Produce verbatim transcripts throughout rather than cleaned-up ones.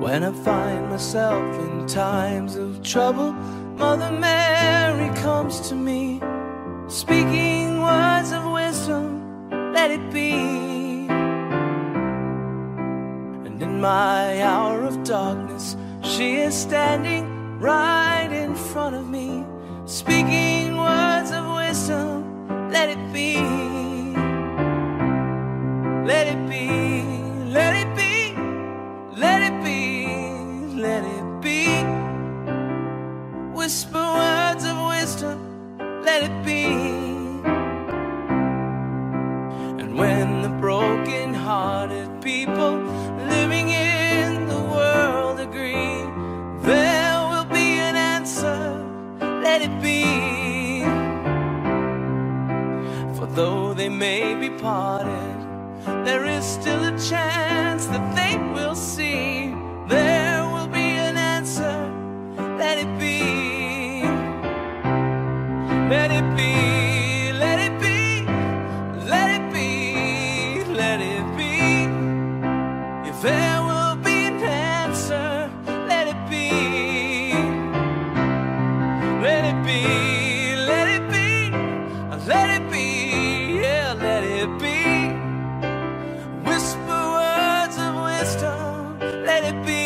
When I find myself in times of trouble, Mother Mary comes to me, speaking words of wisdom, let it be. And in my hour of darkness, she is standing right in front of me, speaking words of wisdom, let it be. Let it be, let it be, let it be, let it be. Whisper words of wisdom, let it be. And when the broken-hearted people living in the world agree, there will be an answer, let it be. For though they may be parted, there is still a chance that they will see. There will be an answer, let it be. Let it be, let it be, let it be, let it be. If there will be an answer, let it be. Let it be, let it be, let it be, yeah, let it be. Whisper words of wisdom, let it be.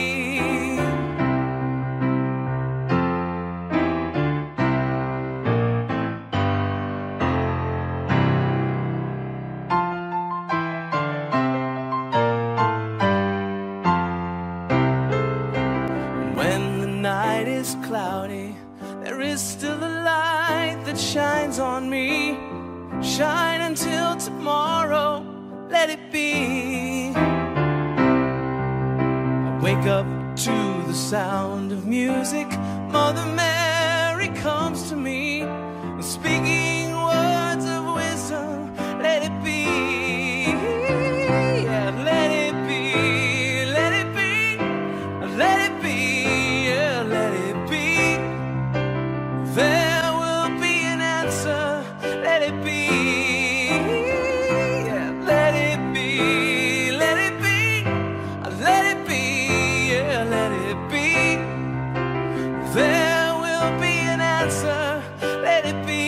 When the night is cloudy, there is still a light that shines on me. Shine until tomorrow, let it be. I wake up to the sound of music. Mother Mary comes to me, speaking words of wisdom, let it be. Yeah, let it be, let it be, let it be, yeah, let it be. There will be an answer, let it be. Yeah, let it be, let it be, let it be, yeah, let it be. There will be an answer, let it be.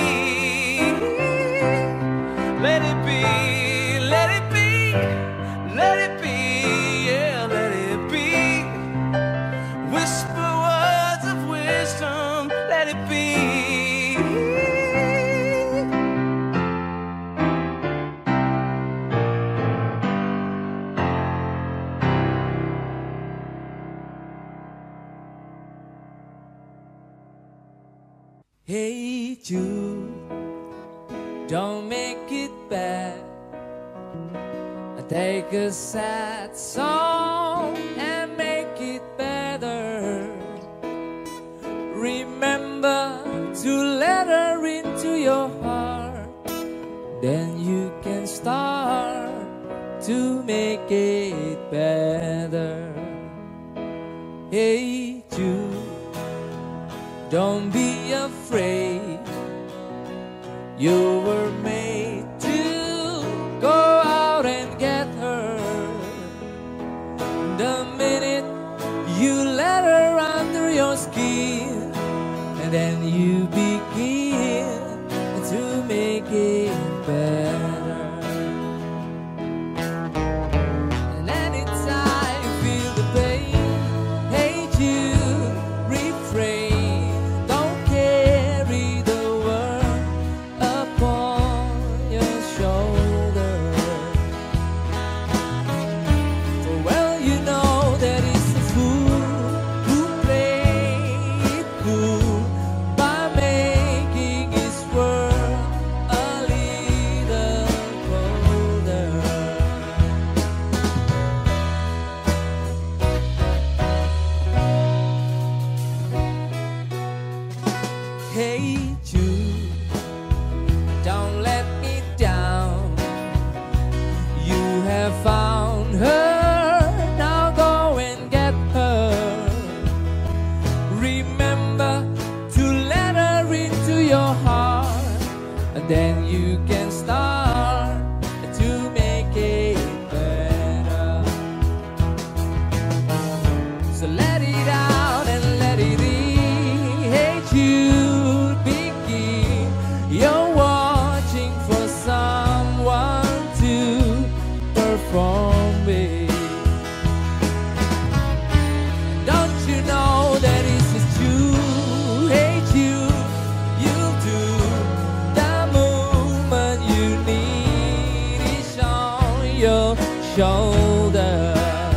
Let it be, let it be, let it be, yeah, let it be. Whisper words of wisdom, let it be. Hey Jude, don't make it bad. Take a sad song and make it better. Remember to let her into your heart, then you can start to make it better. Hey Jude, don't be afraid. You were made to go out and get her. The minute you let her under your skin, and then you begin to make it better. And anytime you feel the pain, hey Jude, refrain. Don't carry the world upon your shoulder. For well you know that it's a fool who plays it cool by making his world a little colder. Hey Jude, don't let me down. You have found her, now go and get her. Remember to let her into your heart, and then you can start to make it better. shoulder.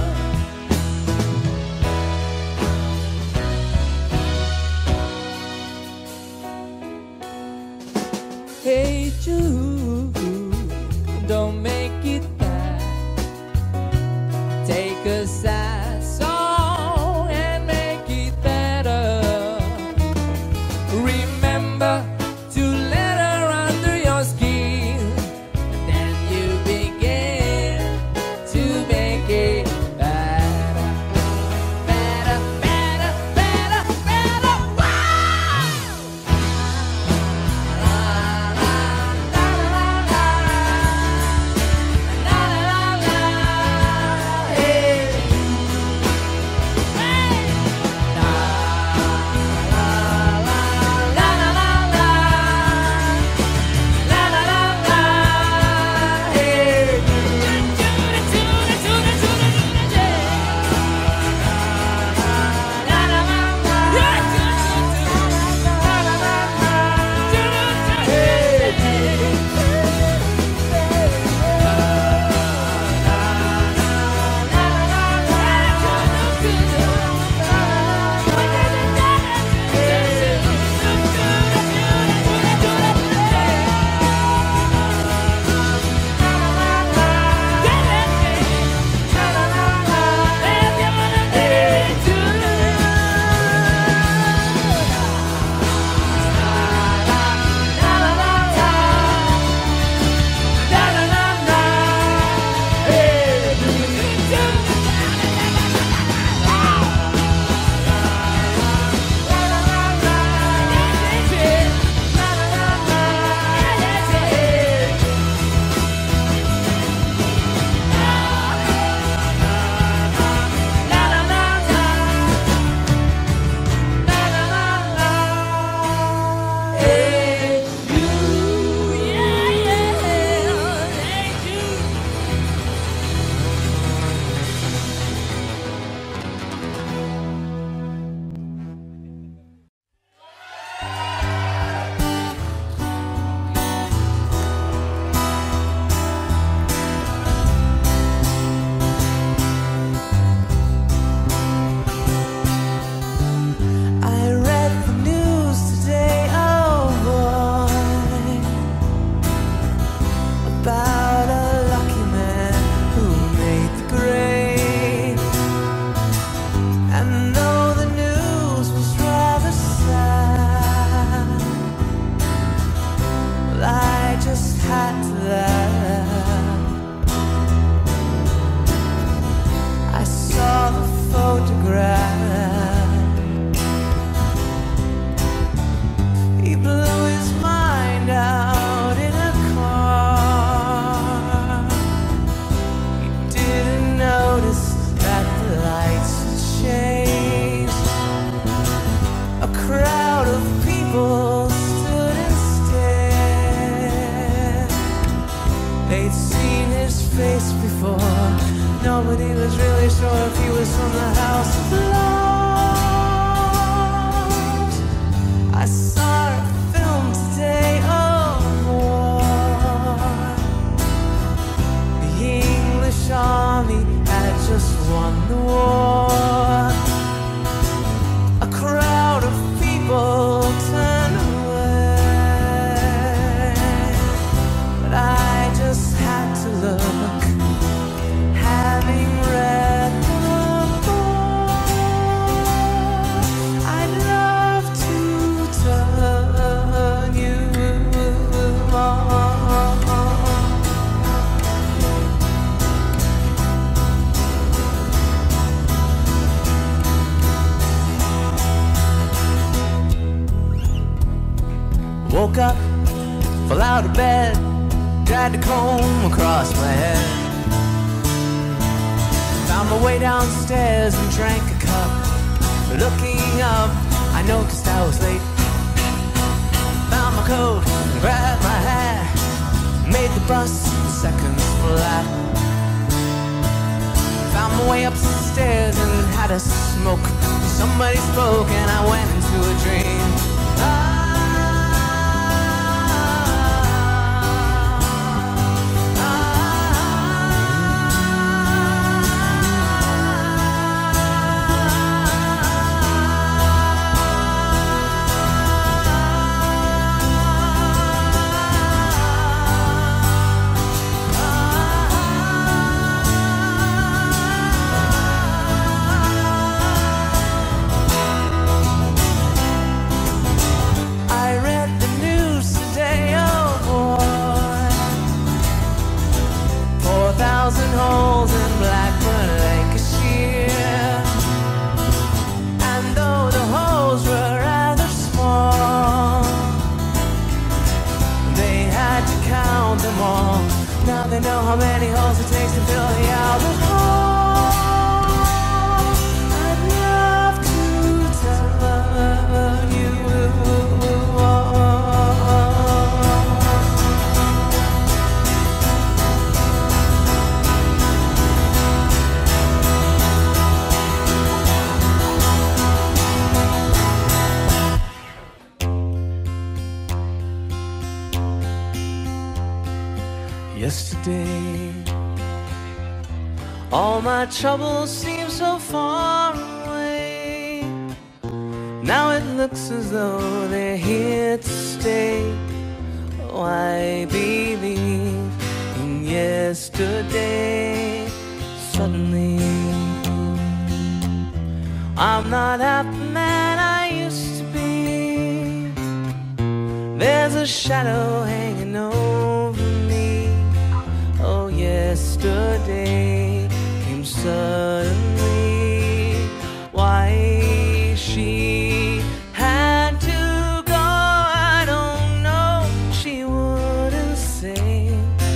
Hey Jude, don't make it bad. Take a sad song and make it better. Remember to let her under your skin, and then you begin to make it better. Better, better, better, better. Wow! Nobody was really sure if he was from the House of Lords. I saw a film today of war. The English army had just won the war. A crowd of people turned away, but I just had to look. Having read the book, I'd love to turn you on. Woke up, fell out of bed, dragged a comb across my head. Found my way downstairs and drank a cup. Looking up, I noticed I was late. Found my coat and grabbed my hat. Made the bus seconds flat. Found my way upstairs and had a smoke. Somebody spoke and I went into a dream. Ah, ah, yesterday. All my troubles seem so far away. Now it looks as though they're here to stay. Oh, I believe in yesterday. Suddenly I'm not half the man I used to be. There's a shadow hanging over me. Oh, yesterday came suddenly. Why she had to go, I don't know. She wouldn't say.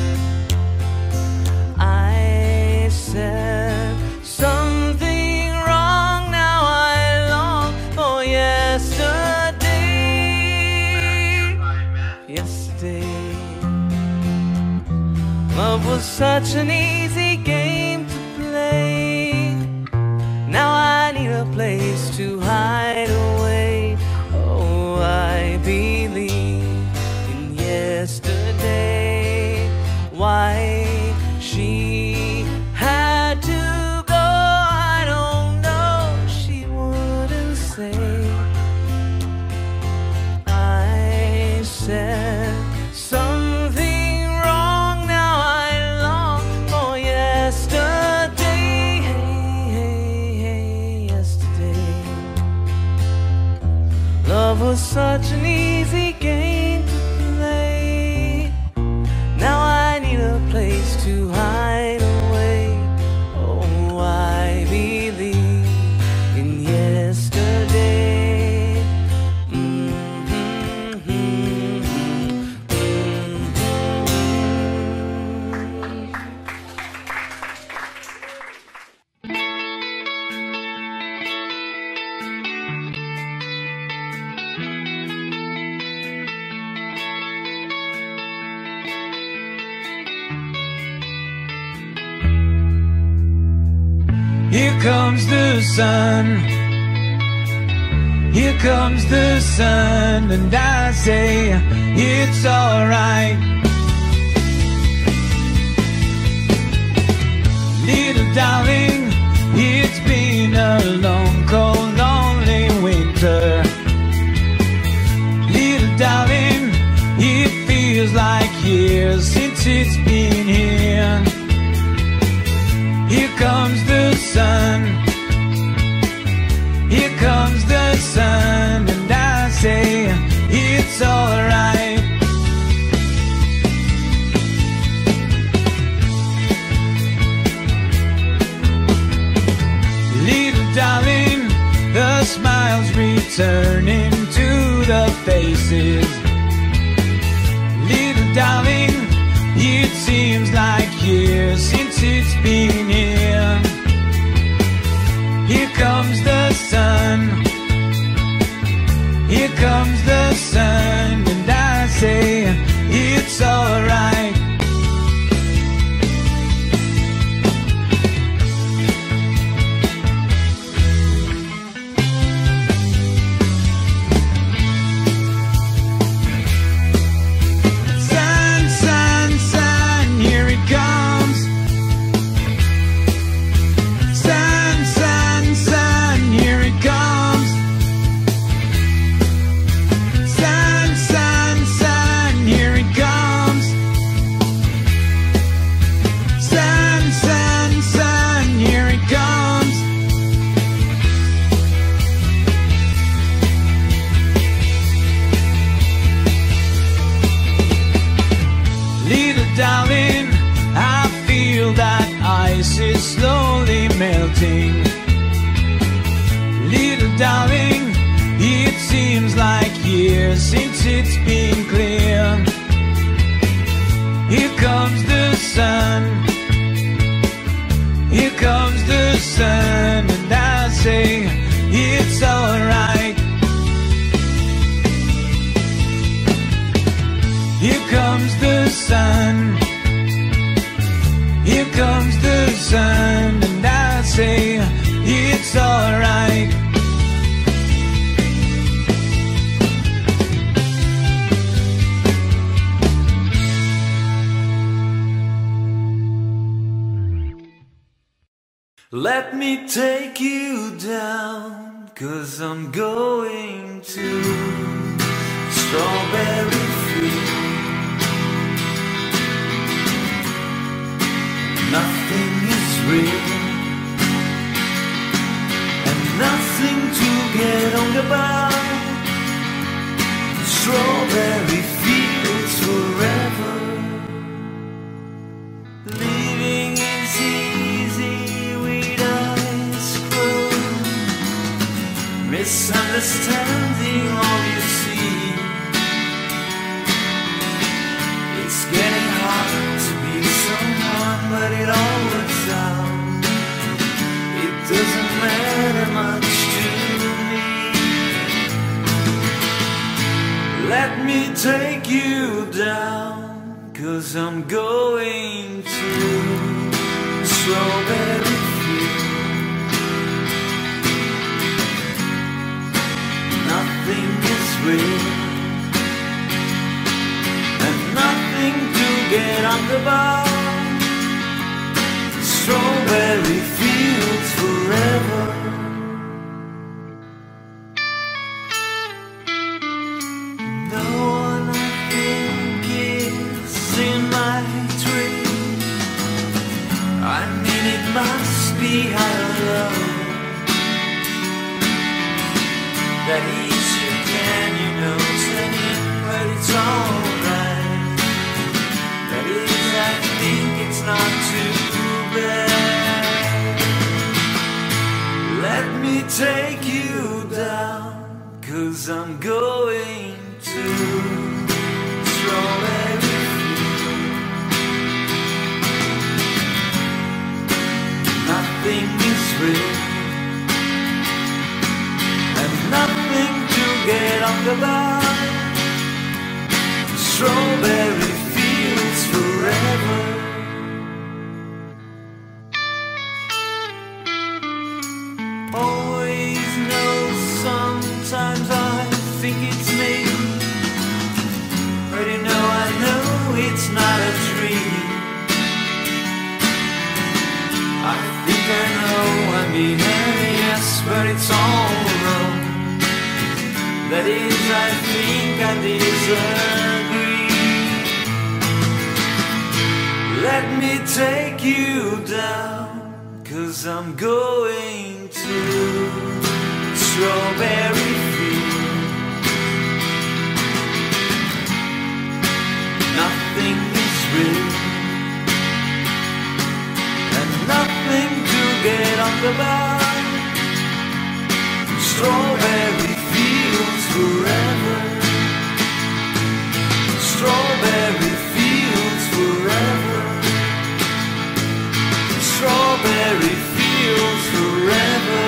I said something wrong. Now I long for yesterday. Yesterday, love was such an easy game to play. Now I need a place to hide away. Oh, I believe in yesterday. Why she had to go, I don't know. She wouldn't say. I said something wrong. Now I long for yesterday. Yesterday, love was such an easy game to play. Now I need a place to hide away. Oh, I believe in yesterday. Mm-hmm, mm-hmm, Here comes the sun. Here comes the sun, and I say it's alright. Little darling, it's been a long, cold, lonely winter. Little darling, it feels like years since it's been here. Here comes the sun. Here comes the sun, and I say it's alright. Little darling, the smiles returning to the faces. Little darling, it seems like years since it's been here. Here comes the sun. Here comes the sun, and I say it's alright. Sun, sun, sun, here it comes. Sun, sun, sun, here it comes. Sun, sun, sun, here it comes. Sun, sun, sun, here it comes. Little darling, I feel that ice is slowly melting. Little darling, it seems like years since it's been clear. Here comes the sun. Here comes the sun, and I say it's alright. Here comes the sun. Here comes the sun, and I say it's alright. Let me take you down, 'cause I'm going to Strawberry Field. Nothing is real, and nothing to get on about. Strawberry Fields forever. Living is easy with eyes closed, misunderstanding all you see. It's getting hard to be someone, but it all works out. It doesn't matter much to me. Let me take you down, 'cause I'm going to Strawberry Field. Nothing is real, and nothing to get on the bar. Strawberry Fields forever. No one I think is in my tree. I mean, it must be higher love. That is, you can, you know, send it, but it's alright. That is, I think it's not too bad. Let me take you down, 'cause I'm going to Strawberry Field. Nothing is real, and nothing to get on the bar. Strawberry Fields forever. Always know, sometimes I think it's me, but you know I know it's not a dream. I think I know, I mean, yes, but it's all wrong. That is, I think I disagree. Let me take you down, 'cause I'm going to Strawberry Field. Nothing is real, and nothing to get on the bar. Strawberry Fields forever. Strawberry Fields forever. Strawberry Fields forever.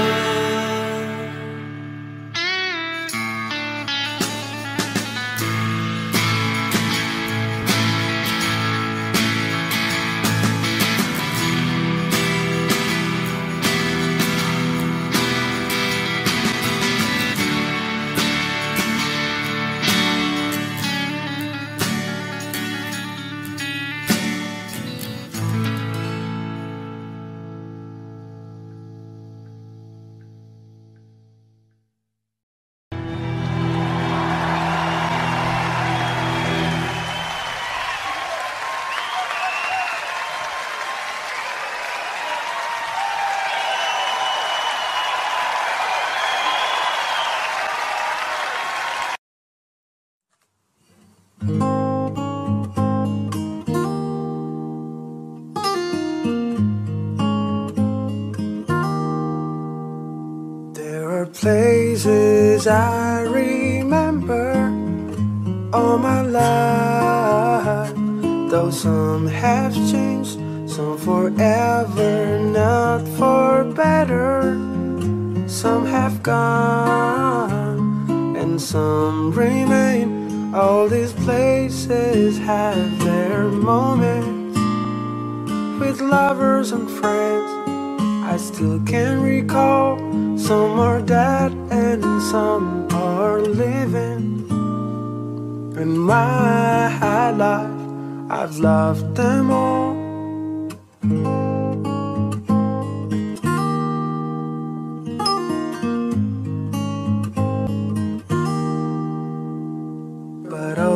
Places I remember all my life, though some have changed, some forever, not for better. Some have gone and some remain. All these places have their moments with lovers and friends. I still can recall. Some are dead and some are living. In my life, I've loved them all.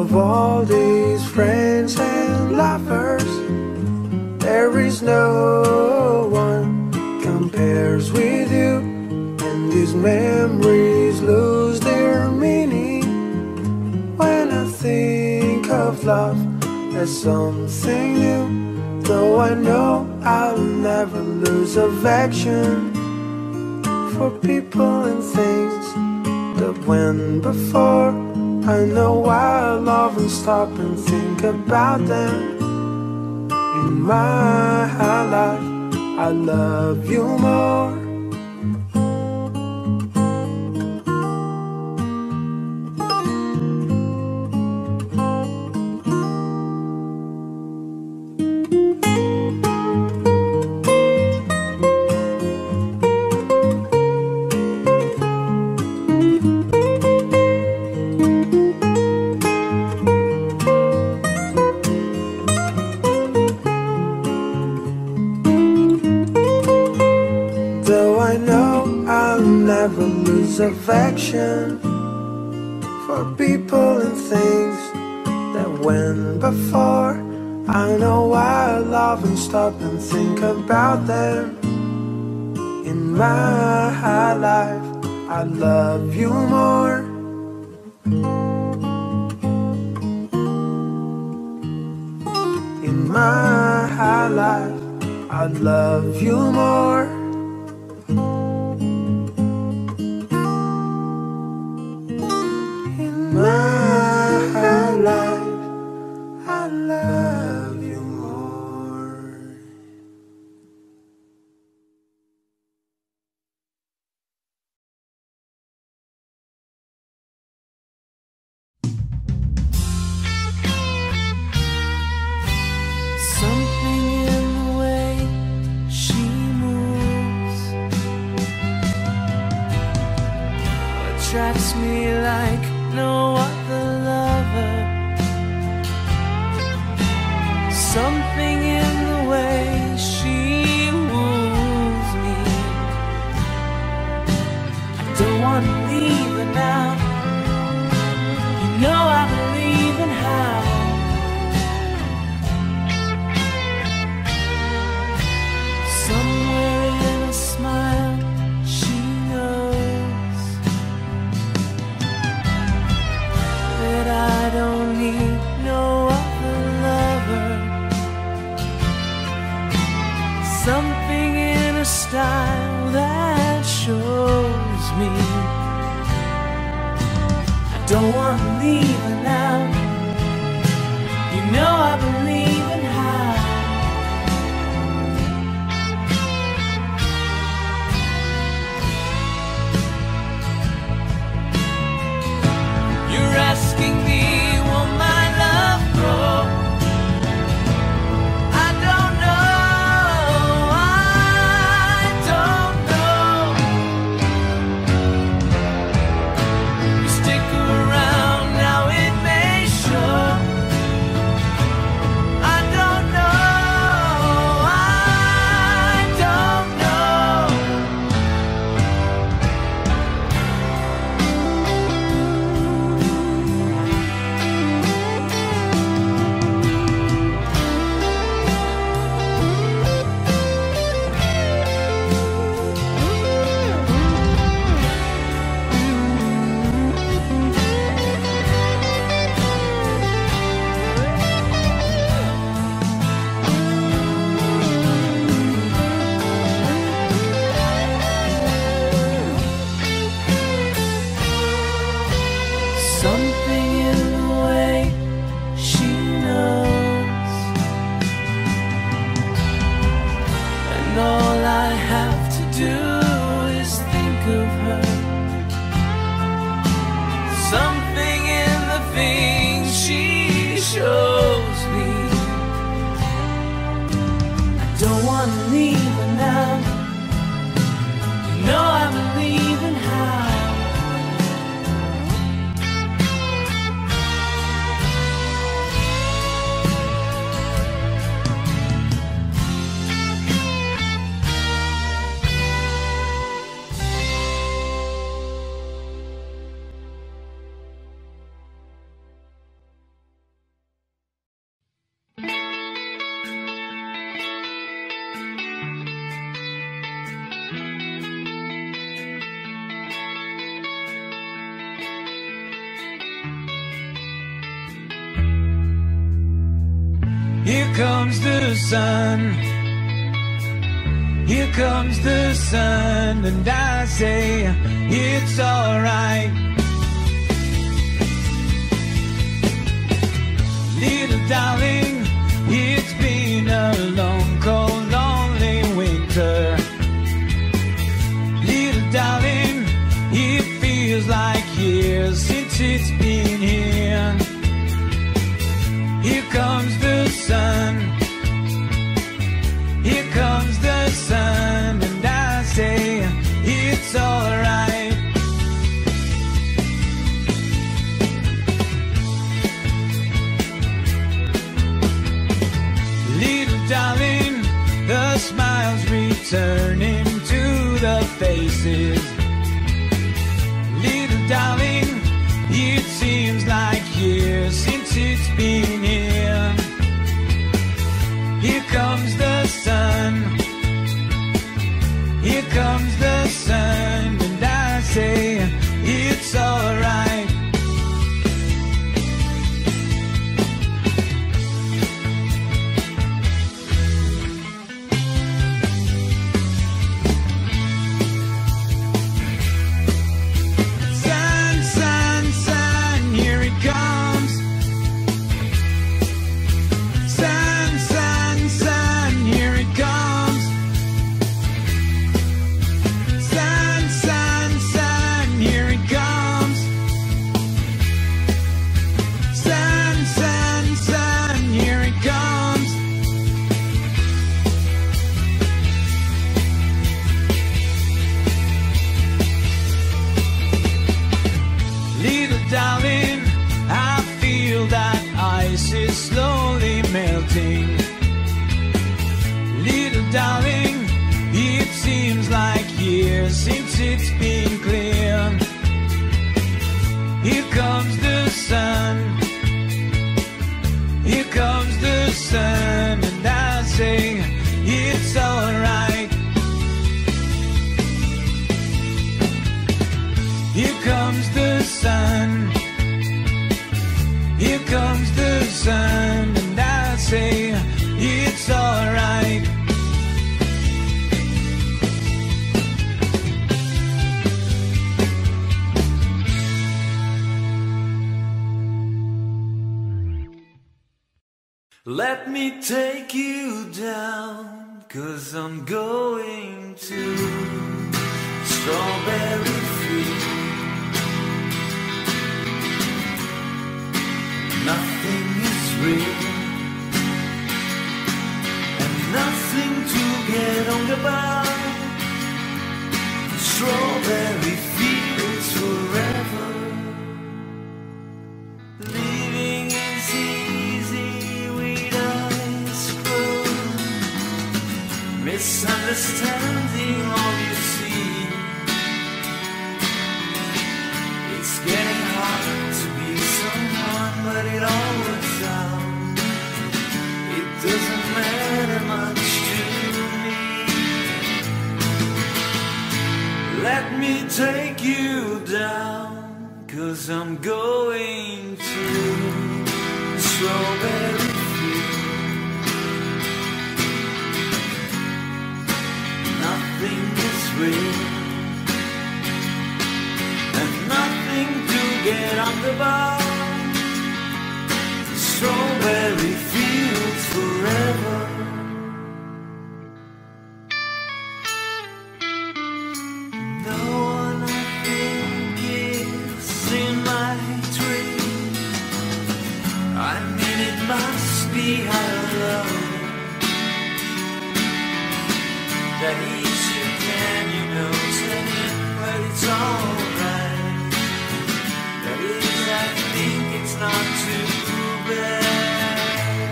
of all these friends and lovers, there is no one compares with you. And these memories lose their meaning when I think of love as something new. Though I know I'll never lose affection for people and things that went before. I know I'll love and stop and think about them. In my life, I love you more. Never lose affection for people and things that went before. I know I'll love and stop and think about them. In my life, I love you more. In my life, I love you more. My life, I love you more. Something in the way she moves attracts me like no other lover. Something in the way she woos me. I don't want to leave her now. You know I believe in how. Somewhere in a smile she knows that I don't need no other lover. Something in her style that shows me I don't want to leave her now. You know I believe in how. You're asking me, will my love grow? I don't know, I don't know. You stick around, now it may Here comes the sun. Here comes the sun, and I say it's alright. Little darling, it's been a long, cold, lonely winter. Little darling, it feels like years since it's been here. Here comes the sun. Here comes the sun, and I say it's alright. Little darling, the smiles returning to the faces. Little darling, it seems like years since it's been here. Here comes the sun. Here comes the sun, and I say it's alright. Sun, sun, sun, here it comes. Sun, sun, sun, here it comes. Sun, sun, sun, here it comes. Sun, sun, sun, here it comes. Little darling, I feel that ice is slowly melting. Little darling, it seems like years since it's been clear. Here comes the sun. Here comes the sun, and I say it's alright. Here comes the sun. Here comes the sun, and I say it's alright. Let me take you down, 'cause I'm going to Strawberry Field. Nothing is real, and nothing to get on about. Strawberry fields forever. Living is easy with eyes closed. Misunderstanding all you see. It's getting hard to be someone, but it all works out. It doesn't matter much to me. Let me take you down, 'cause I'm going to Strawberry Field. Nothing is real, and nothing to get on the bar. Strawberry fields forever. No one I think is in my dream. I mean it must be higher love. That easy can you know tell him, but it's alright. That is, I think it's not too bad.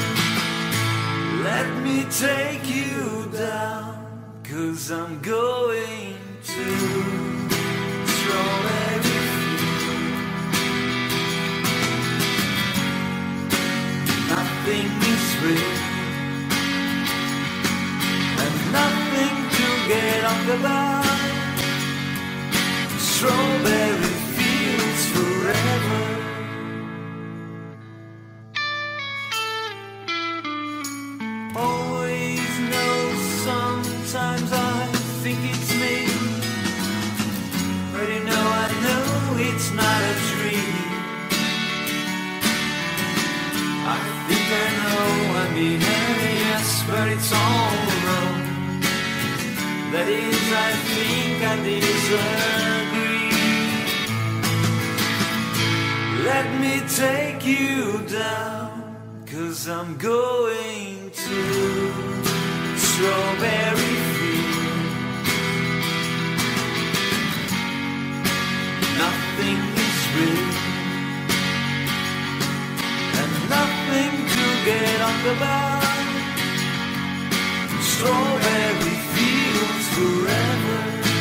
Let me take you down, 'cause I'm going to Strawberry Field. Nothing is real, and nothing to get on the bar. Strawberry fields forever. it's not a dream. I think I know, I mean, yes, but it's all wrong. That is, I think I disagree. Let me take you down, 'cause I'm going to Strawberry Field. Nothing is real, and nothing to get up about. Strawberry fields forever.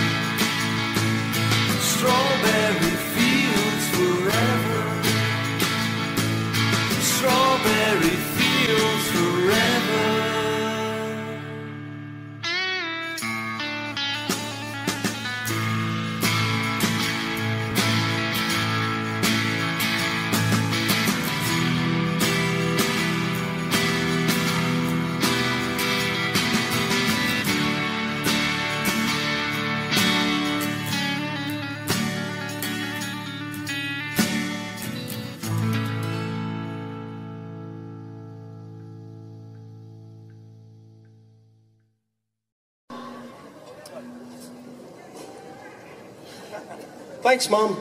Strawberry fields forever. Strawberry fields forever. Thanks, Mum.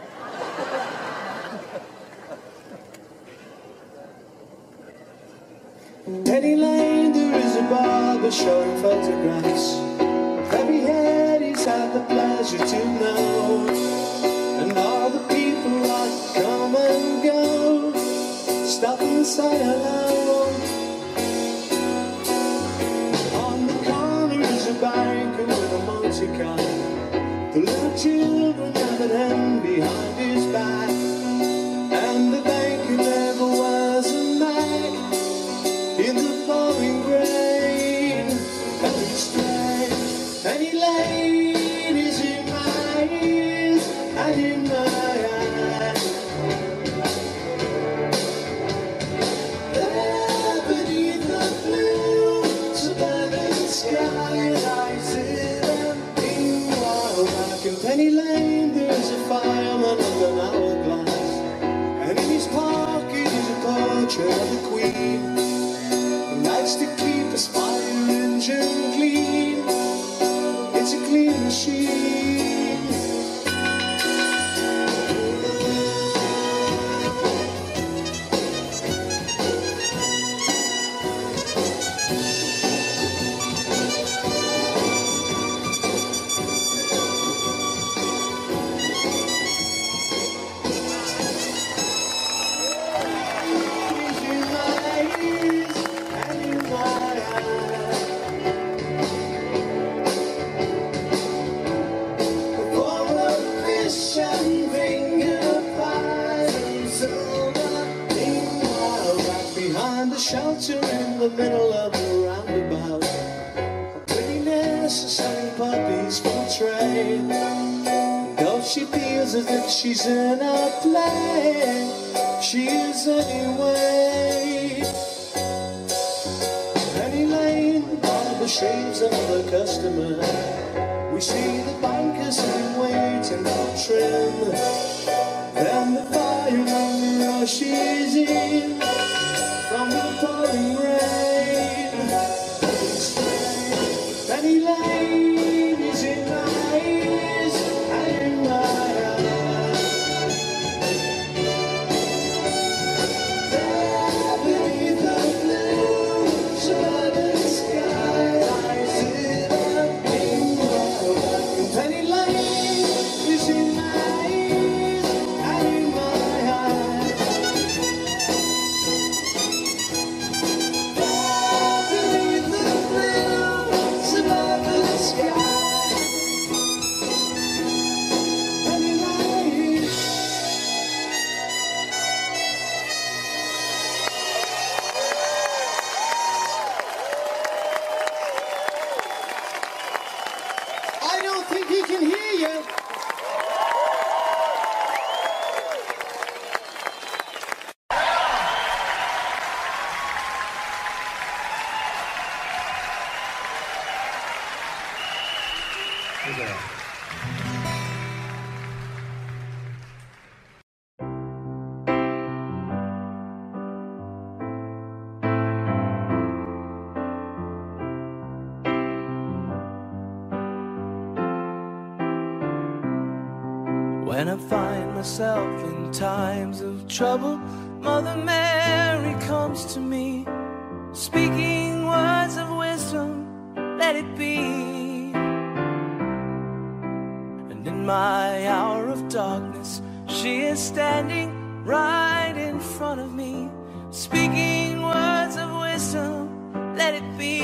Penny Lane, there is a barber showing photographs of every head he's had the pleasure to know, and all the people that come and go stop and say hello. On the corner is a banker with a motor car. The little children have an hand behind his back, and the banker never wears a mask in the pouring rain. And it's strange, Penny Lane is in my ears and in my eyes. There beneath the blue suburban sky, I sit and think while back in Penny Lane there's a fireman with an hourglass, and in his pocket is a portrait of the Queen, who likes to keep his fire engine clean. It's a clean machine. Shelter in the middle of the roundabout, a pretty nurse is selling puppies for trade. Though she feels as if she's in a play, she is anyway. Penny Lane, all the shades of the customer. We see the banker sitting waiting for trim. Then the fireman rushes in from the pouring rain. Penny Lane is in my ears and in my eyes. There beneath the blue suburban sky, I sit and think while back in Penny Lane is in my ears and in my eyes. When I find myself in times of trouble, Mother Mary comes to me, speaking words of wisdom, let it be. And in my hour of darkness, she is standing right in front of me, speaking words of wisdom, let it be.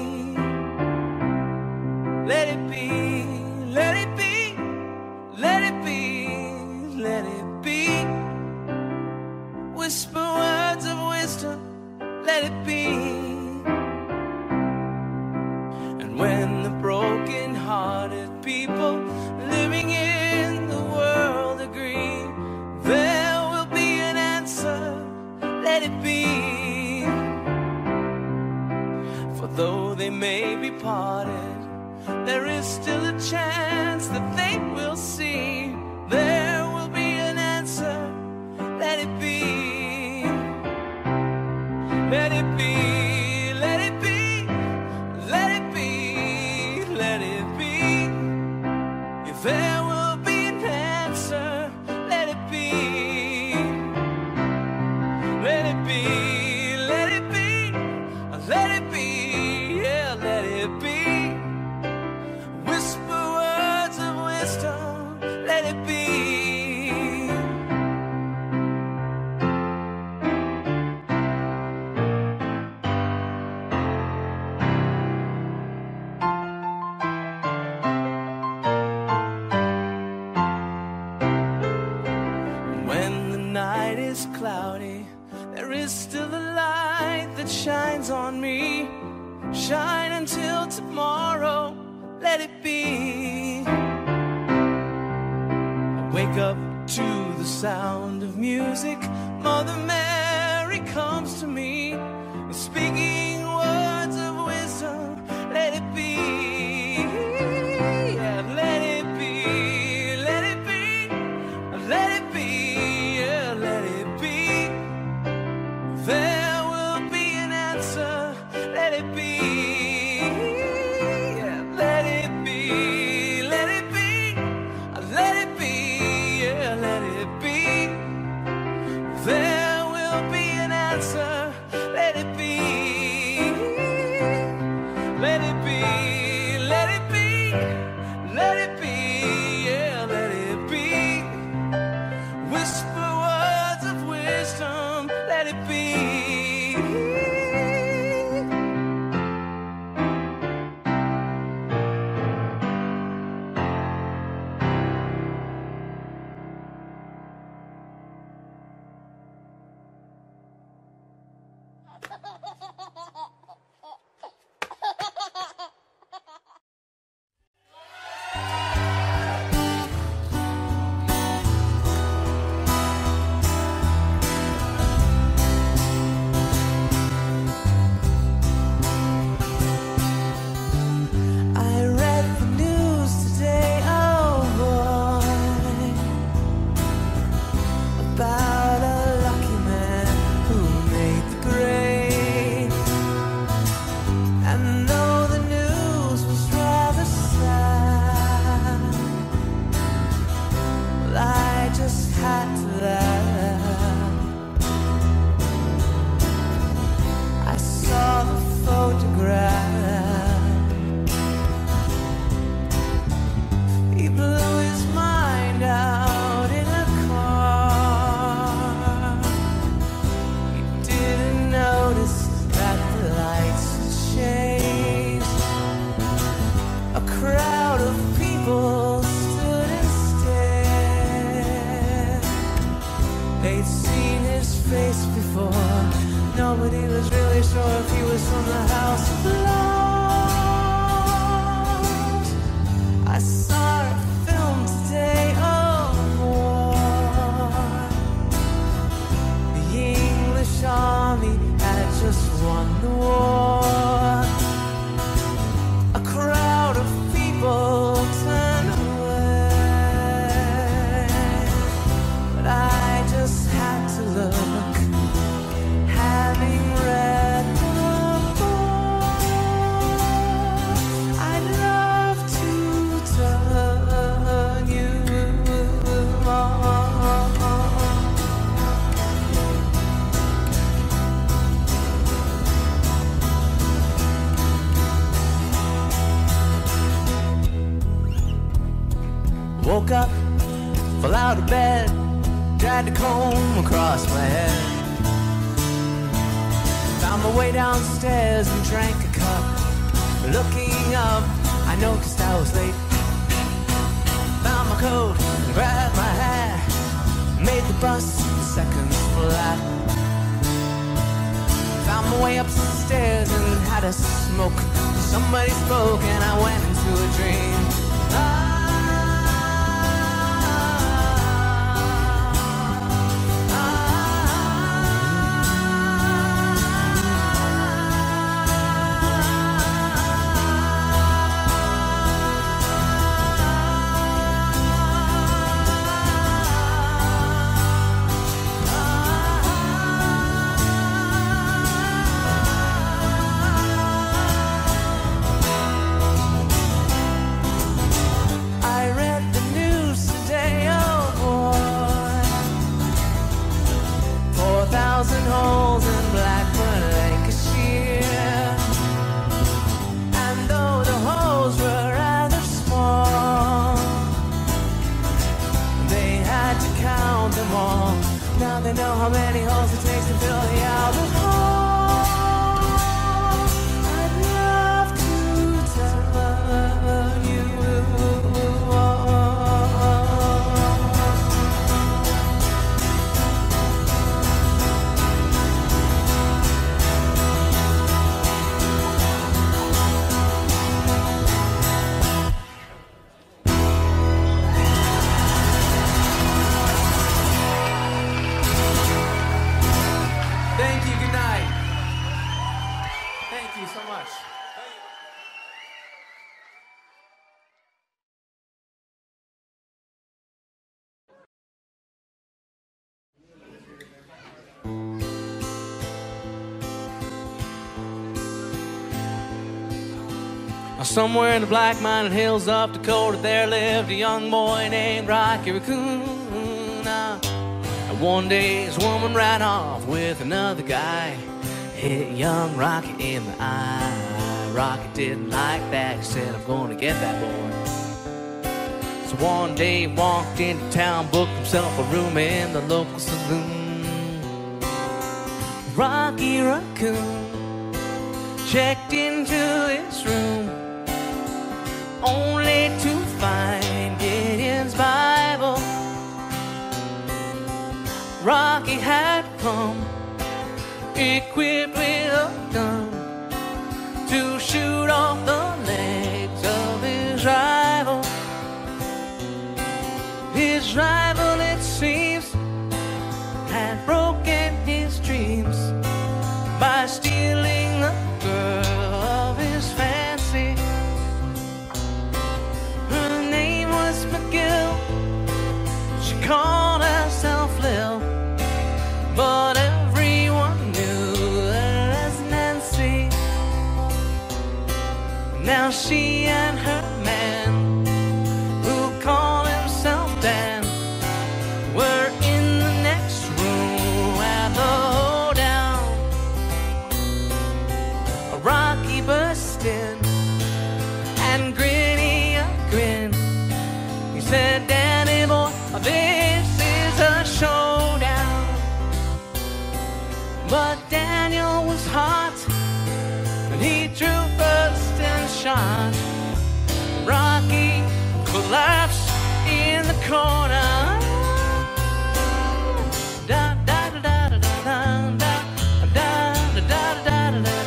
Let it be, let it be, let it be, let it be. Whisper words of wisdom, let it be. And when the broken-hearted people living in the world agree, there will be an answer, let it be. For though they may be parted, there is still a chance that they will see. There will be an answer, let it be. Let it be, let it be, let it be, let it be. If there will be an answer, let it be. Let it be, let it be, let it be, yeah, let it be. Let it be. When the night is cloudy, there is still a light that shines on me. Shine until tomorrow, let it be. Wake up to the sound of music. Mother Mary comes to me, speaking words of wisdom. Let it be, yeah, let it be, let it be, let it be, yeah, let it be. There will be an answer, let it be. Nobody was really sure if he was from the House of Lords. I saw a film today of war. The English army had just won the war. A crowd of people turned away, but I just had to look. Having read the book, had to comb across my head. Found my way downstairs and drank a cup. Looking up, I noticed I was late. Found my coat, grabbed my hat, made the bus seconds flat. Found my way upstairs and had a smoke. Somebody spoke and I went into a dream. Ah. Holes in Blackburn, Lancashire. And though the holes were rather small, they had to count them all. Now they know how many holes it takes to fill the Albert Hall. I'd love to tell you. Somewhere in the Black Mountain Hills of Dakota, there lived a young boy named Rocky Raccoon. And one day his woman ran off with another guy, hit young Rocky in the eye. Rocky didn't like that, he said, I'm going to get that boy. So one day he walked into town, booked himself a room in the local saloon. Rocky Raccoon checked into his room, only to find Gideon's Bible. Rocky had come equipped with a gun to shoot off the legs of his rival. His rival, it seems, had broken his dreams by stealing the girl of his fancy. McGill, she called herself Lil, but everyone knew her as Nancy. Now she and her man, who called himself Dan, were in the next room at the hoedown. Rocky burst in and gritty a grin. Said, Danny boy, this is a showdown. But Daniel was hot, and he drew first and shot. Rocky collapsed in the corner. Da da da da da da da da da da da da da.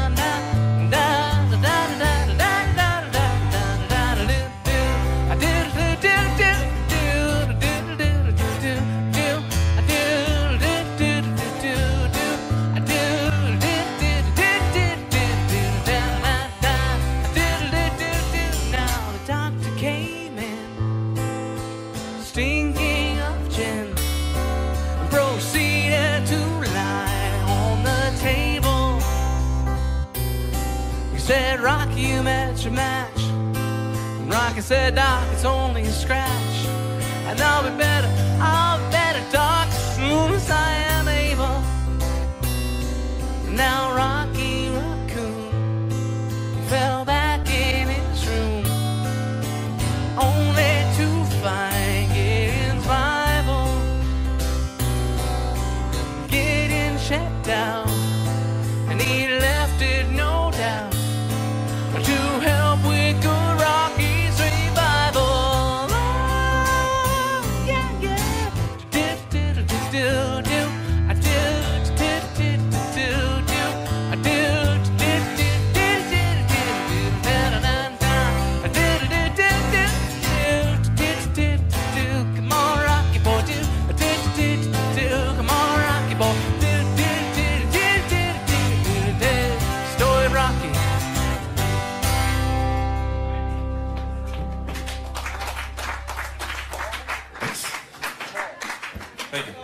Said, Rocky, you met your match. Rocky said, Doc, it's only a scratch. And I'll be better, I'll be better, Doc, as soon as I am able. Now Rocky Raccoon fell back in his room, only to find Gideon's Bible. check down, and he left it no doubt to help with good Rocky's revival. Oh, yeah, yeah. Do, do, do, do, do, do. I do, do, do, do, do, do. I do, do, do, do, do, do, do. Da, da, da, da. I do, do, do, do, do, do, do, do, do. Come on, Rocky boy, do, do, do, do, do. Come on, Rocky boy, do, do, do, do, do, do, do, do. Story of Rocky. Thank you.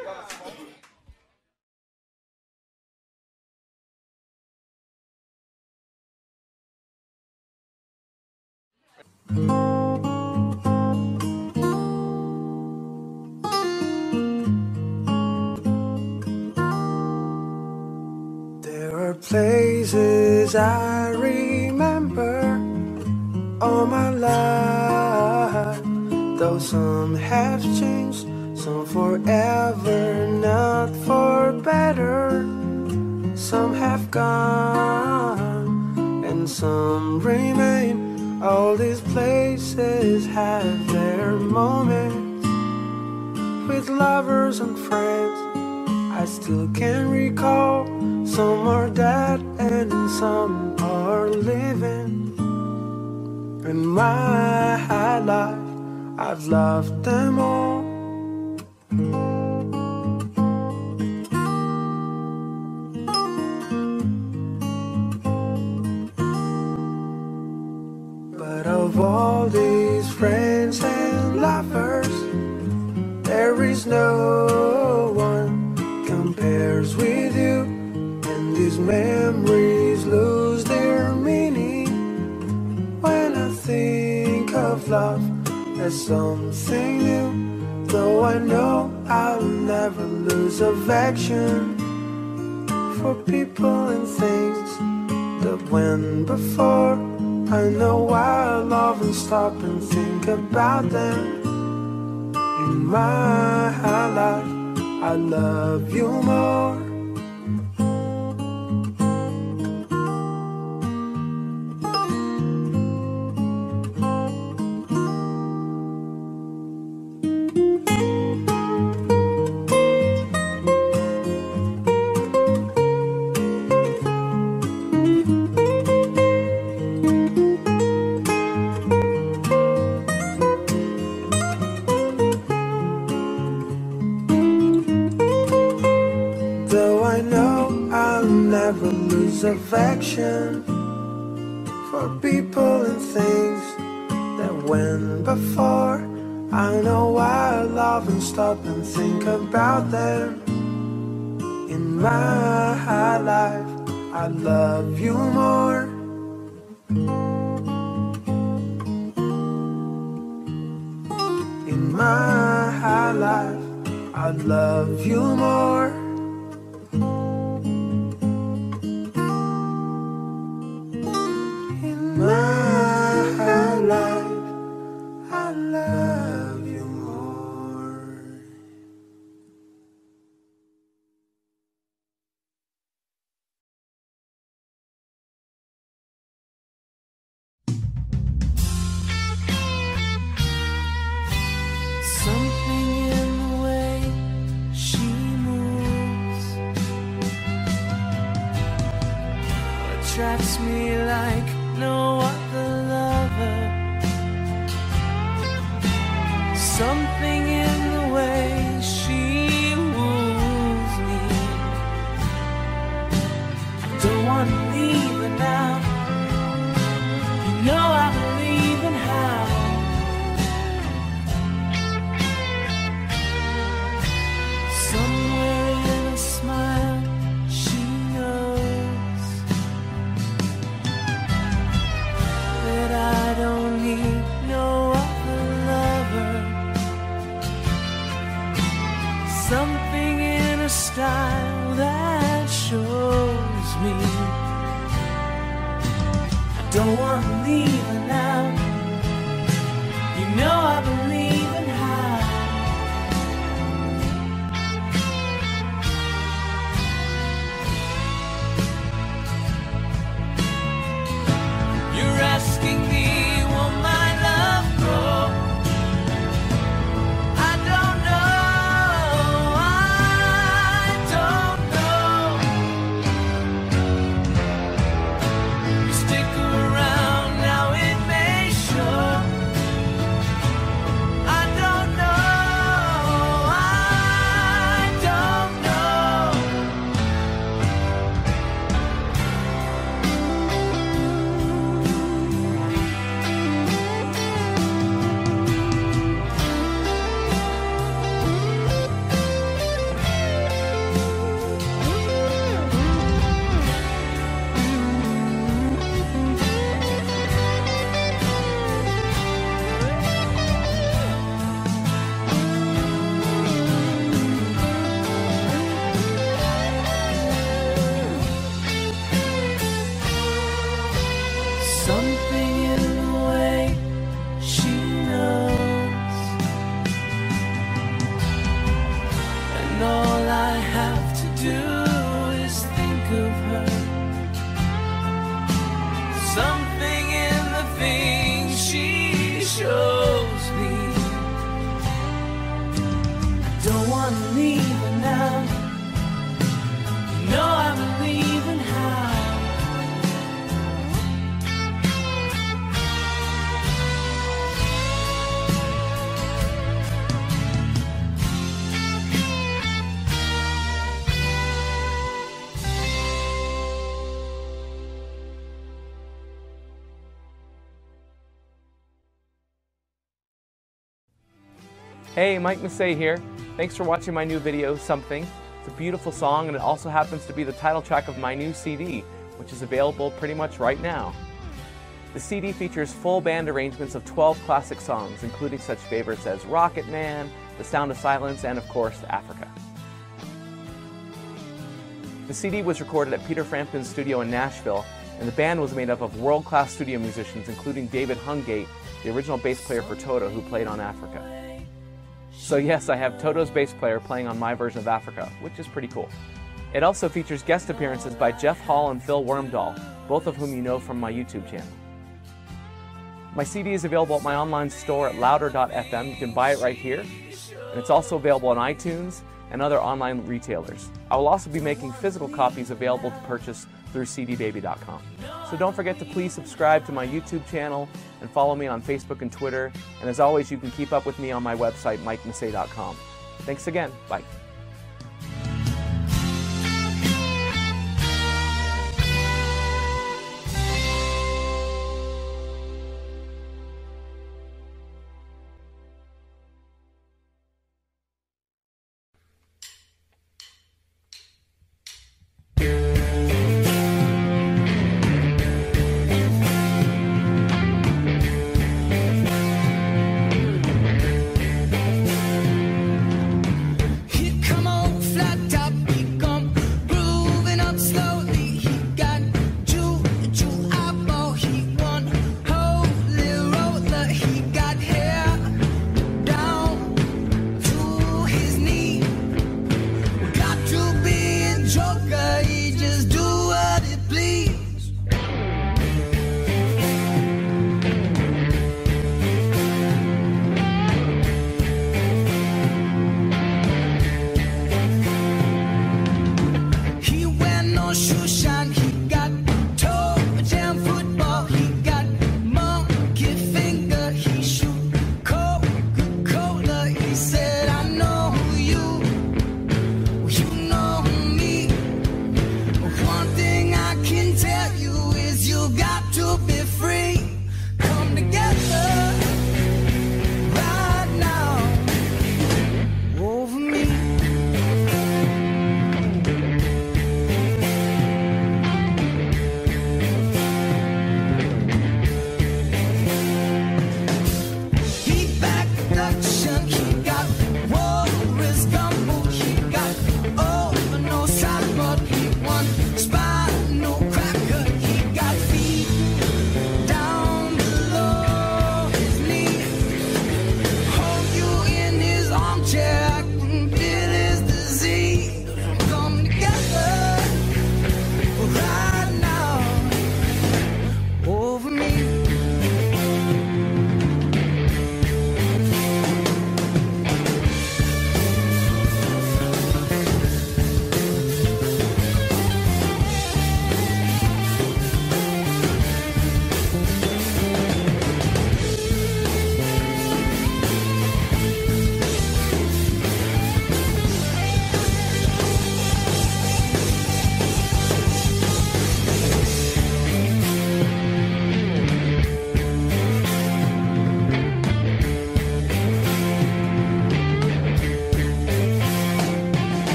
There are places I remember all my life, though some have changed, some forever, not for better. Some have gone and some remain. All these places have their moments with lovers and friends. I still can recall. Some are dead and some are living. In my life, I've loved them all. But of all these friends and lovers, there is no one compares with you. And these memories lose their meaning when I think of love as something new. Though I know I'll never lose affection for people and things that went before. I know I'll often stop and think about them. In my life, I love you more. Never lose affection for people and things that went before. I know I'll often stop and think about them. In my life, I love you more. In my life, I love you more. My life, I love you more. Something in the way she moves attracts me like no other lover. Something in the way she woos me. I don't want to leave her now. You know I believe in how. Somewhere in a smile she knows that I don't need no other lover. Something in her style that shows me I don't want to leave her now. You know I believe in how. do is think of her. Something in the things she shows me. I don't wanna leave her now. You know I'm leaving how. Hey, Mike Massey here. Thanks for watching my new video, Something. It's a beautiful song, and it also happens to be the title track of my new C D, which is available pretty much right now. The C D features full band arrangements of twelve classic songs, including such favorites as Rocket Man, The Sound of Silence, and of course, Africa. The C D was recorded at Peter Frampton's studio in Nashville, and the band was made up of world-class studio musicians, including David Hungate, the original bass player for Toto, who played on Africa. So yes, I have Toto's bass player playing on my version of Africa, which is pretty cool. It also features guest appearances by Jeff Hall and Phil Wormdahl, both of whom you know from my YouTube channel. My C D is available at my online store at louder dot f m. You can buy it right here. And it's also available on iTunes and other online retailers. I will also be making physical copies available to purchase through c d baby dot com. So don't forget to please subscribe to my YouTube channel and follow me on Facebook and Twitter. And as always, you can keep up with me on my website, mike massey dot com. Thanks again. Bye. Here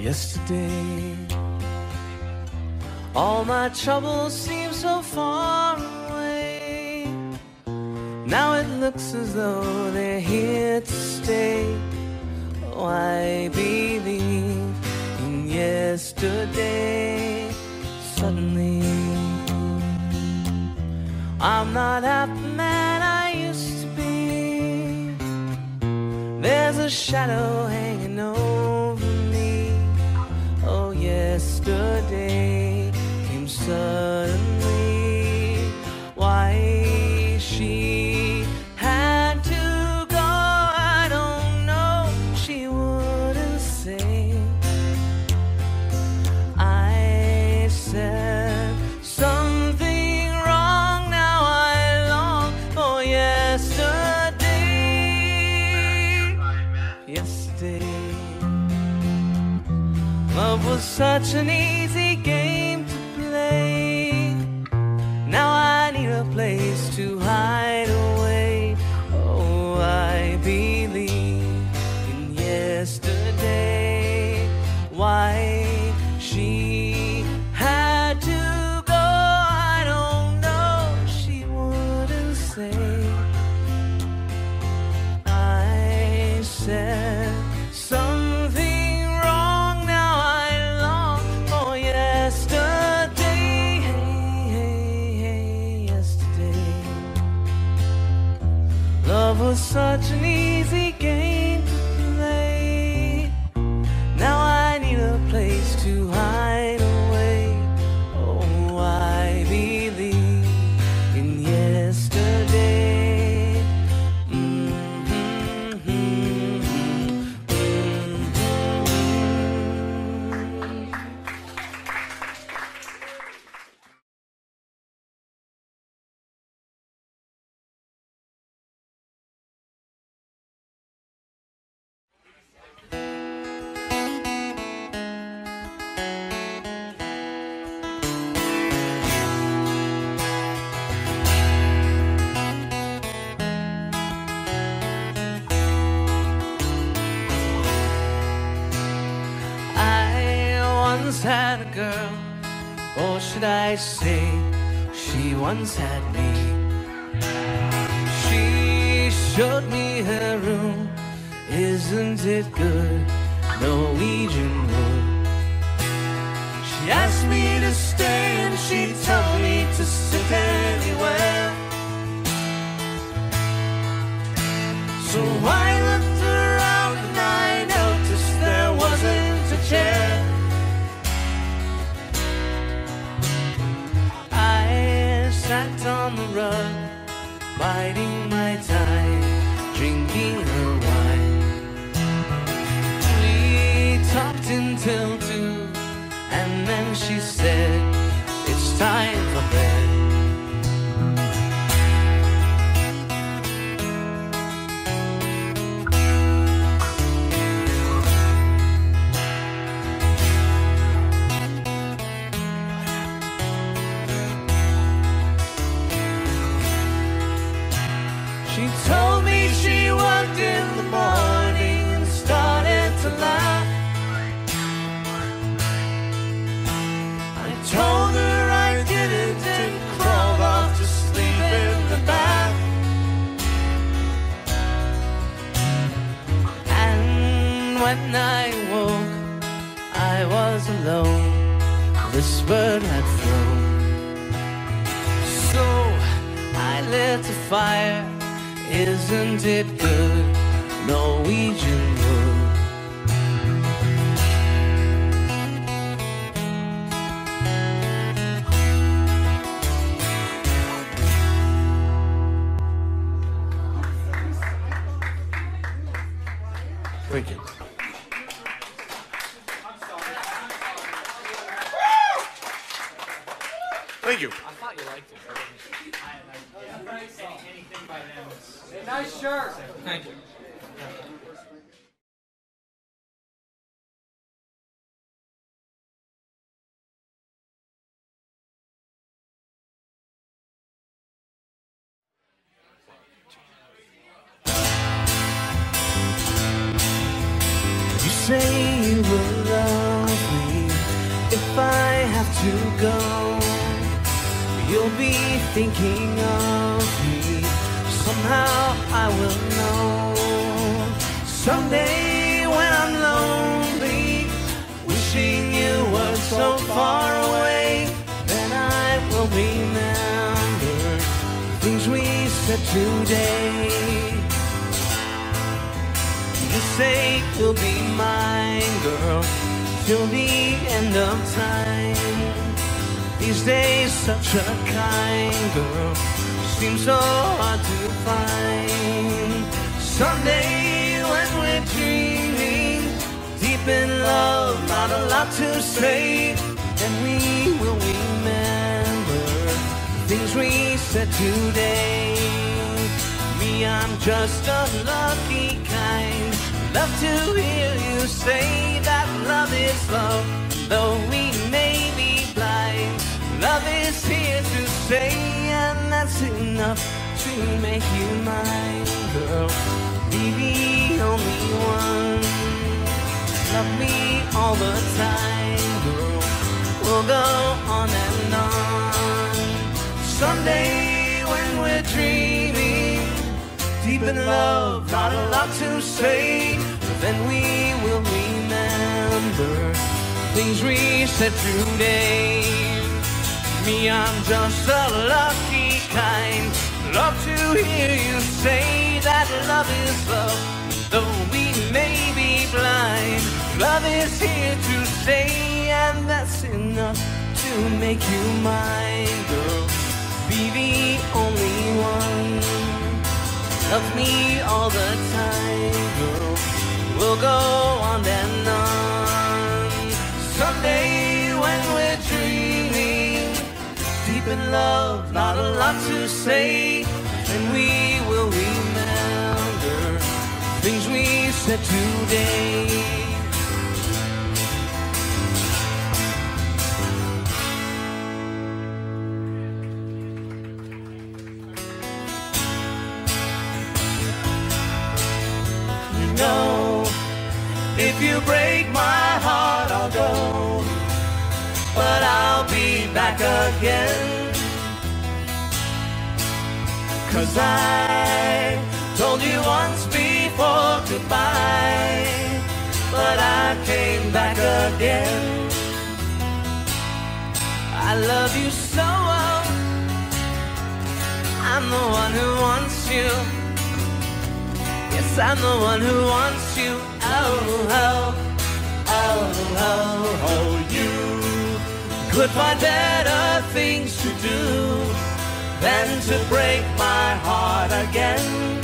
yesterday. All my troubles seem so far away. Now it looks as though they're here to stay. Oh, I believe in yesterday. Suddenly I'm not half the man I used to be. There's a shadow hanging over me. Oh, yesterday came suddenly. Why she had to go, I don't know. She wouldn't say. I said something wrong. Now I long for yesterday. Yesterday, love was such an easy game to play. Now I need a place to hide away. Oh, I believe in yesterday. Why she had to go, I don't know. She wouldn't say. I said something wrong. Now I long for yesterday. Yesterday, love was such an easy game to play. Now I need a place to hide away. Oh, I believe in yesterday. Mm-hmm, mm-hmm, mm-hmm. I once had a girl, or should I say, she once had me. She showed me her room. Isn't it good? Norwegian wood. She asked me to stay and she told me to sit anywhere. So I looked around and I noticed there wasn't a chair. I sat on the rug, biding my time, drinking her wine. We talked until two, and then she said, it's time for bed. She told me she worked in the morning and started to laugh. I told her I didn't and crawled off to sleep in the bath. And when I woke, I was alone. This bird had flown. So I lit a fire. Isn't it good? Norwegian wood. Thank you. Thank you. I thought you liked it. Anything by them. Nice shirt. Thank you. You say you were alone. if I have to go, you'll be thinking of me. Somehow I will know. Someday when I'm lonely, wishing you were so far away, then I will remember things we said today. You say you'll be mine, girl, till the end of time. These days such a kind girl seems so hard to find. Someday when we're dreaming, deep in love, not a lot to say, then we will remember things we said today. Me, I'm just a lucky kind. Love to hear you say that love is love, though we may be blind. Love is here to stay, and that's enough to make you mine, girl. Be the only one. Love me all the time, girl. We'll go on and on. Someday when we're dreaming, deep in love, not a lot to say, then we will remember things we said today. Me, I'm just a lucky kind. Love to hear you say that love is love, though we may be blind. Love is here to stay, and that's enough to make you mine, girl. Be the only one. Love me all the time, girl. We'll go on and on. Someday when we're dreaming, deep in love, not a lot to say, and we will remember things we said today. You know, if you break my heart, I'll go, but I'll be back again. 'Cause I told you once before goodbye, but I came back again. I love you so well, I'm the one who wants you. Yes, I'm the one who wants you. Oh, oh, oh, oh, oh, you could find better things to do than to break my heart again.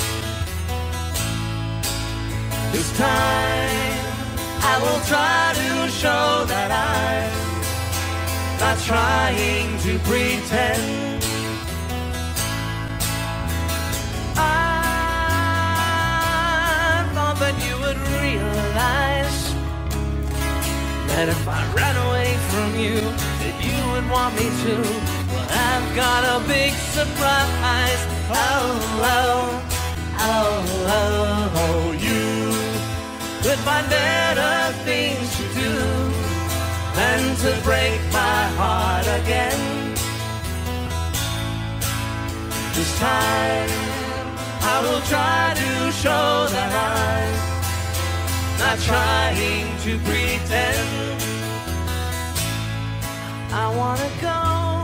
This time I will try to show that I'm not trying to pretend. I thought that you would realize that if I ran away from you, that you would want me to. Well, I've got a big surprise. Oh, oh, oh, oh, oh, you could find better things to do than to break my heart again. This time I will try to show that I'm not trying to pretend. I wanna go,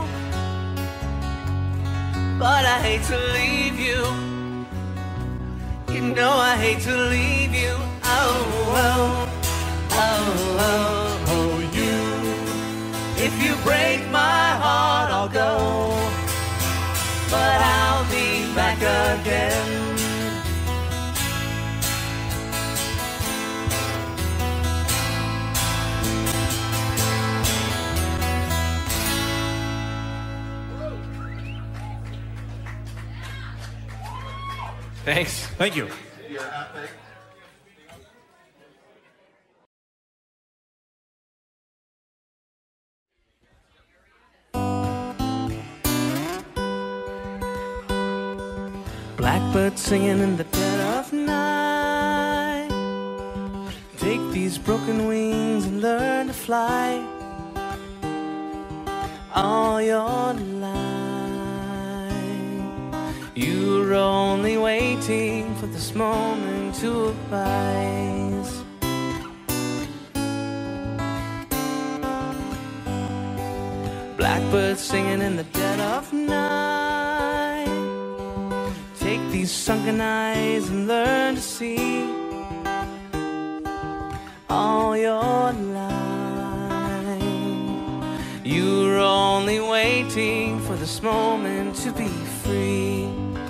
but I hate to leave you. You know I hate to leave you. Oh, oh, oh, oh, oh, you. If you break my heart, I'll go, but I'll be back again. Thanks. Thank you. Blackbird singing in the dead of night. Take these broken wings and learn to fly. all your life. You're only waiting for this moment to arise. Blackbirds singing in the dead of night. Take these sunken eyes and learn to see all your life. You're only waiting for this moment to be free.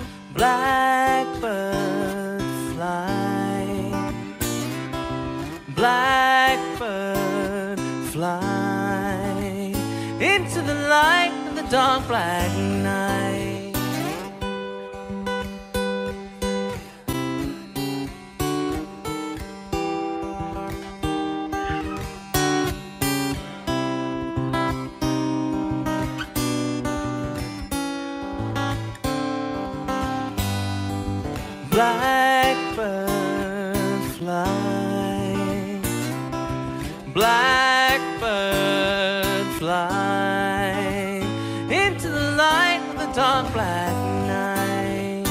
Blackbird fly, blackbird fly into the light of the dark black night. Blackbird fly, blackbird fly into the light of the dark black night.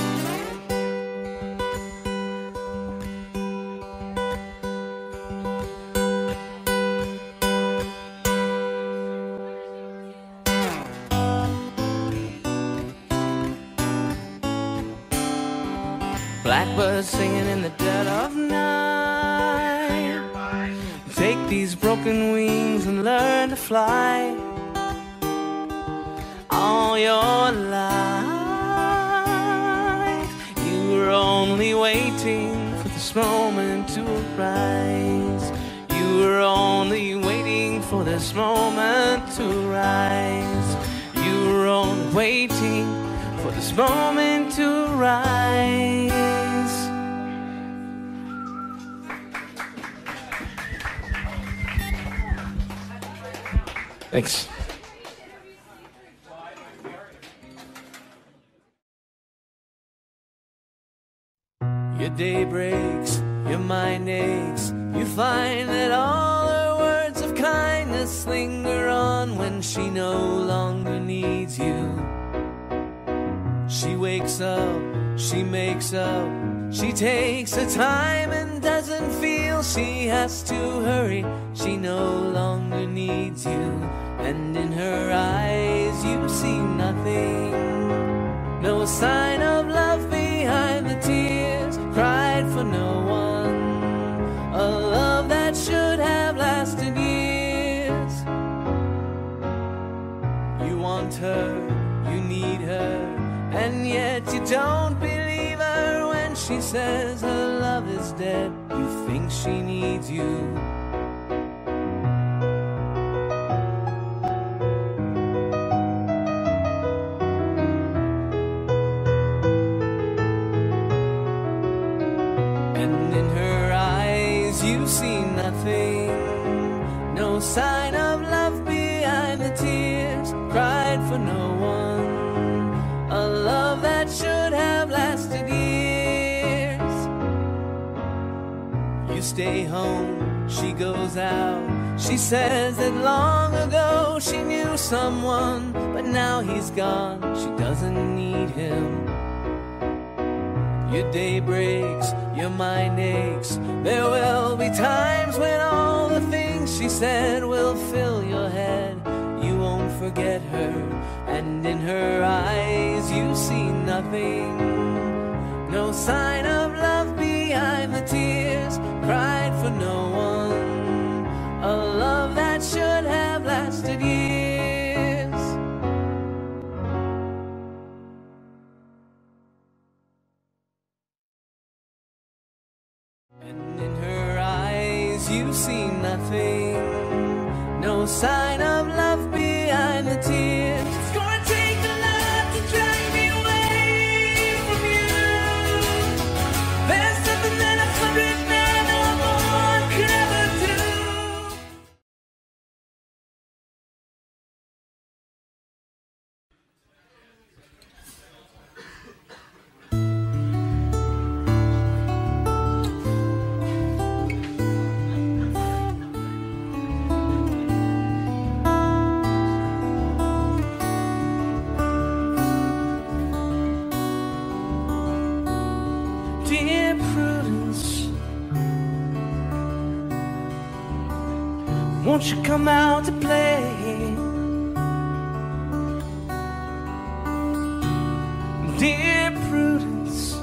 Blackbirds singing in the dead of night. Take these broken wings and learn to fly all your life. You were only waiting for this moment to arise. You were only waiting for this moment to rise. You were only waiting for this moment to rise. Thanks. Your day breaks, your mind aches. You find that all her words of kindness linger on when she no longer needs you. She wakes up, she makes up, she takes her time and doesn't feel she has to hurry. She no longer needs you, and in her eyes you see nothing. No sign of love behind the tears, cried for no one. A love that should have lasted years. You want her, you need her, and yet you don't believe her when she says her love is dead. You think she needs you. And in her eyes you see nothing. No sign of love behind the tears, cried for no one. A love that should have lasted years. You stay home, she goes out. She says that long ago she knew someone, but now he's gone, she doesn't need him. Your day breaks, your mind aches. There will be times when all the things she said will fill your head. You won't forget her, and in her eyes you see nothing. No sign of love behind the tears, cried for no one. A love that should have lasted years. And in her eyes you see nothing. No sign of love behind the tears. It's gonna take a lot to drag me away from you. There's something that a hundred men or more could ever do. Won't you come out to play? Dear Prudence,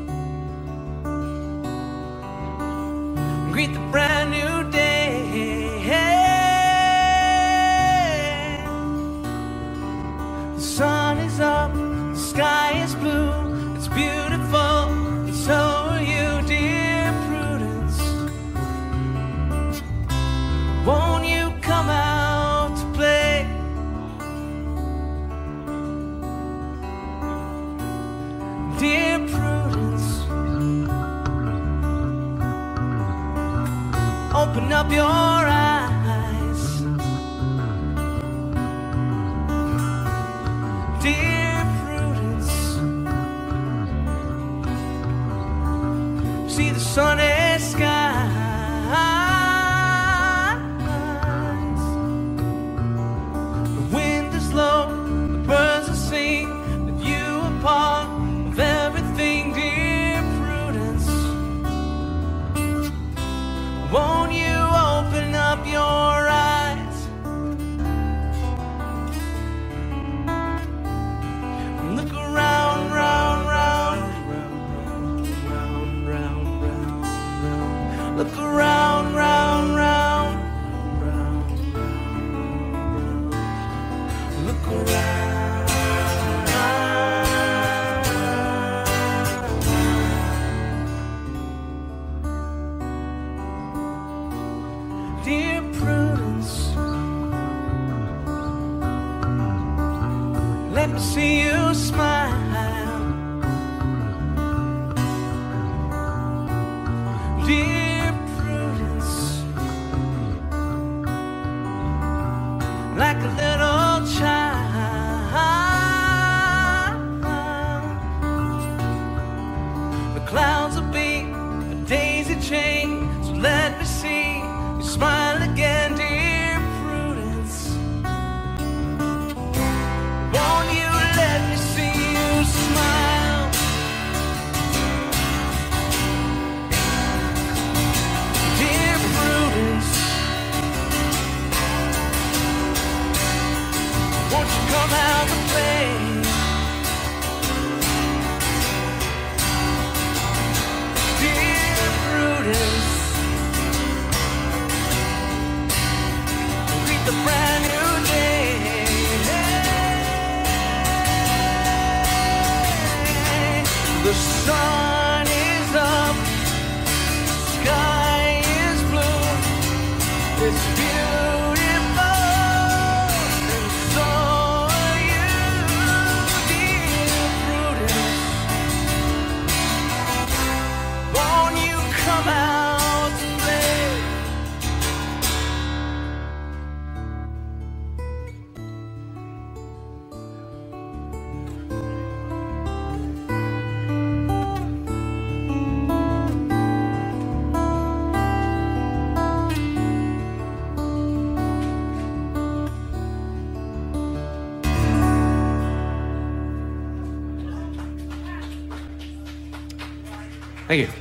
greet the brand new day. The sun is up, the sky is blue, it's beautiful, and so are you, dear Prudence. Won't you come out to play? Dear Prudence, open up your eyes. Dear Prudence, see the sunny skies. The wind is low, the birds are singing, with you are part of everything, dear Prudence. Won't you open up your eyes? Look around, round, round, round, round, round, round, round. Look around, round, round, round, round, round. Look around. Dear Prudence, let me see you smile. Dear Prudence, like a little child. The clouds will be a daisy chain, so let me see you smile again, dear Prudence. Won't you let me see you smile? Dear Prudence, won't you come out and play? Dear Prudence, greet the brand new day. The sun is up, sky is blue, it's beautiful, and so are you, dear Prudence. Won't you come out to play? Thank you.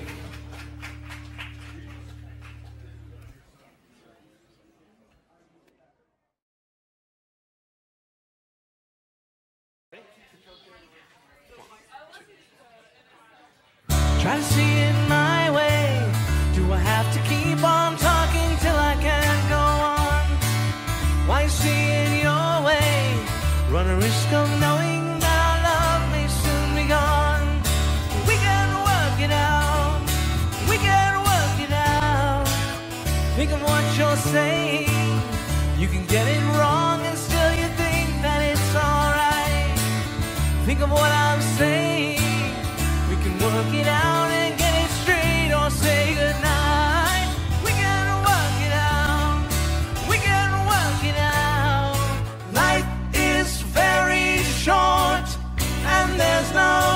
Try to see it my way. Do I have to keep on talking till I can't go on? Why see it your way? Run a risk of knowing that our love may soon be gone. We can work it out. We can work it out. Think of what you're saying. You can get it wrong and still you think that it's alright. Think of what I'm saying. We can work it out and get it straight or say goodnight. We can work it out. We can work it out. Life is very short and there's no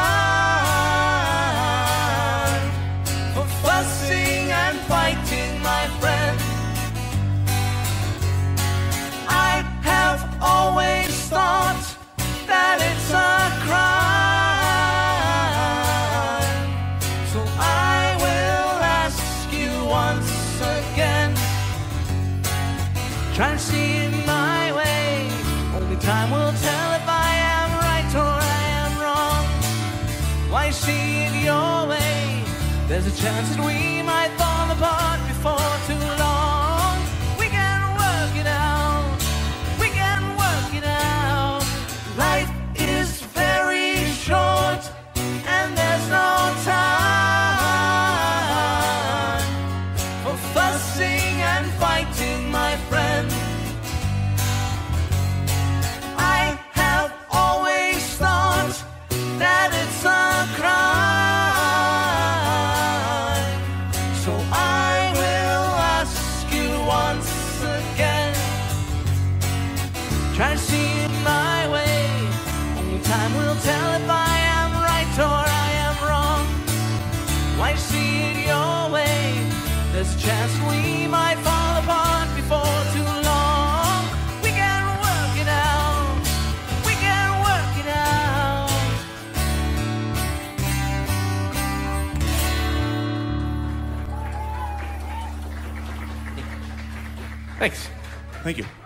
time for fussing and fighting, my friend. I have always thought that it's a crime. So I will ask you once again, Try and see it my way. Only time will tell if I am right or I am wrong. Why see it your way? There's a chance that we might fall apart before too long. We can work it out. We can work it out. Life is very short and there's no time for fussing and fighting, my friend. I have always thought that it's a crime, so I will ask you once again. Try to see it my way. Only time will tell if I am right or I am wrong. Why see it your way? There's a chance we might fall apart before too long. We can work it out. We can work it out. Thanks. Thank you.